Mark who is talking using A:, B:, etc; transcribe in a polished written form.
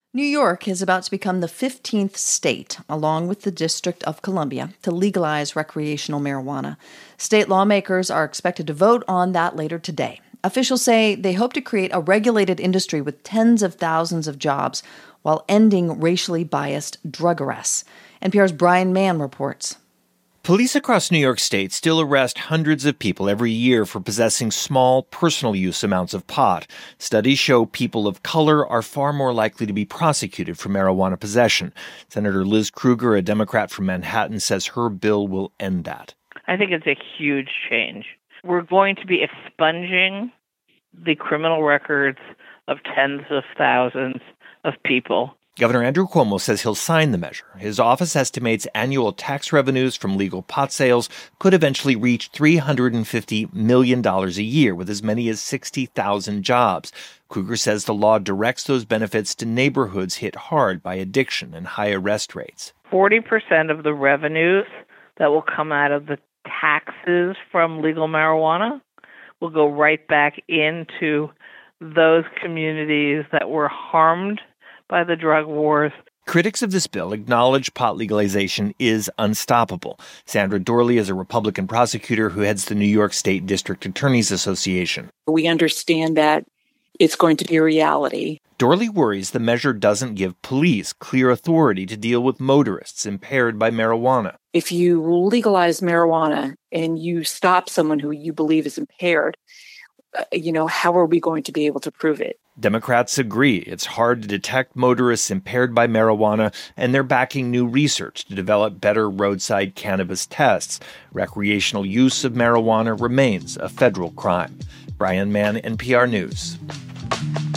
A: New York is about to become the 15th state, along with the District of Columbia, to legalize recreational marijuana. State lawmakers are expected to vote on that later today. Officials say they hope to create a regulated industry with tens of thousands of jobs while ending racially biased drug arrests. NPR's Brian Mann reports.
B: Police across New York State still arrest hundreds of people every year for possessing small, personal use amounts of pot. Studies show people of color are far more likely to be prosecuted for marijuana possession. Senator Liz Krueger, a Democrat from Manhattan, says her bill will end that.
C: I think it's a huge change. We're going to be expunging the criminal records of tens of thousands of people.
B: Governor Andrew Cuomo says he'll sign the measure. His office estimates annual tax revenues from legal pot sales could eventually reach $350 million a year, with as many as 60,000 jobs. Krueger says the law directs those benefits to neighborhoods hit hard by addiction and high arrest rates.
C: 40% of the revenues that will come out of the taxes from legal marijuana will go right back into those communities that were harmed by the drug wars.
B: Critics of this bill acknowledge pot legalization is unstoppable. Sandra Dorley is a Republican prosecutor who heads the New York State District Attorneys Association.
D: We understand that it's going to be a reality.
B: Dorley worries the measure doesn't give police clear authority to deal with motorists impaired by marijuana.
D: If you legalize marijuana and you stop someone who you believe is impaired, how are we going to be able to prove it?
B: Democrats agree it's hard to detect motorists impaired by marijuana, and they're backing new research to develop better roadside cannabis tests. Recreational use of marijuana remains a federal crime. Brian Mann, NPR News.